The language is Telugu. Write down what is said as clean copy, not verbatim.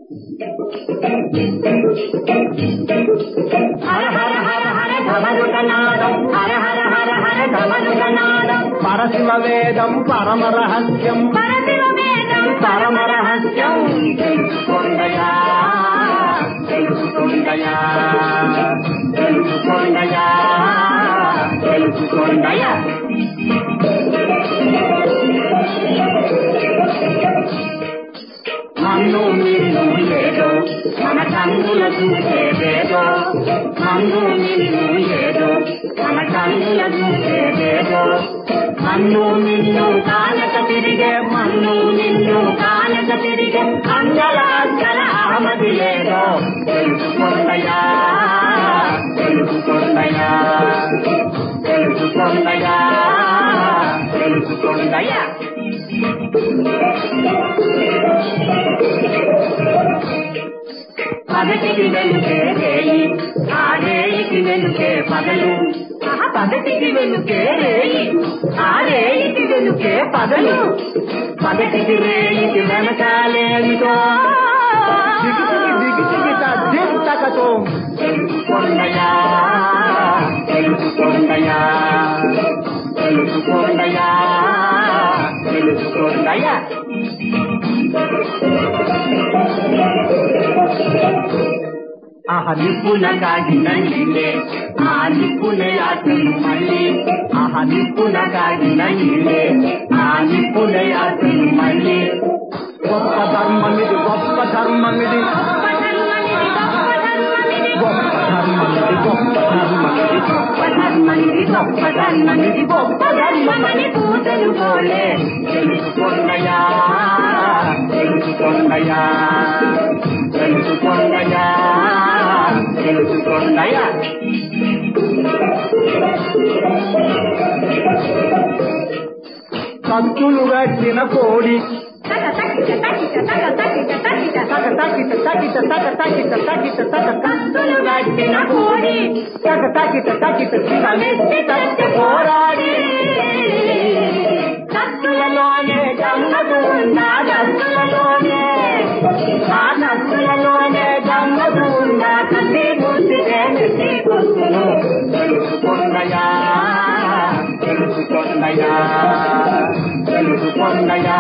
హర హర హర హర ధమరుగనాదం హర హర హర హర ధమరుగనాదం పరశివ వేదం పరమరహస్యం పరశివ వేదం పరమరహస్యం తెలుసుకొండయా తెలుసుకొండయా తెలుసుకొండయా తెలుసుకొండయా మన్ను నిన్ను ఏదో మన కన్నుల చూసేదేదో మన్ను నిన్ను ఏదో మన కన్నుల చూసేదేదో మన్ను నిన్ను కానక తిరిగే మన్ను నిన్ను కానక తిరిగే అంగల అంగల అహమది లేదో తెలుసుకొండయా తెలుసుకొండయా తెలుసుకొండయా తెలుసుకొండయా పగటికి వెనుకే రేయి ఆ రేయికి వెనుకే పగలు పగటికి వెనుకే రేయి ఆ రేయికి వెనుకే పగలు పగటికి రేయికి వెనకాలేమిటో దిగుతకతో తెలుసుకొండయా తెలుసుకొండయా తెలుసుకొండయా తెలుసుకొండయా ఆహ నిప్పున కాగిన నీళ్ళే ఆ నిప్పునే అతను మళ్ళీ ఆహ నిప్పున కాగిన నీళ్ళే ఆ నిప్పునే అతను మళ్ళీ గొప్ప ధర్మమిది గొప్ప ధర్మమిది గొప్ప ధర్మమిది గొప్ప ధర్మమిది గొప్ప ధర్మమిది గొప్ప ధర్మమిది గొప్ప ధర్మమని పూజలు పోలే తెలుసుకొండయా తెలుసుకొండయా తెలుసుకొండయా తెలుసుకొండయా కత్తులు కట్టిన కోడి కత్తులు కట్టిన కోడి పోరాడి కత్తులలోనే గమ్మదు ఉన్నా కత్తులలోనే ఆ కత్తులలోనే గమ్మదు ఉన్నా కత్తి పూర్తిదే నెత్తి కొట్టును తెలుసుకొండయా తెలుసుకొండయా తెలుసుకొండయా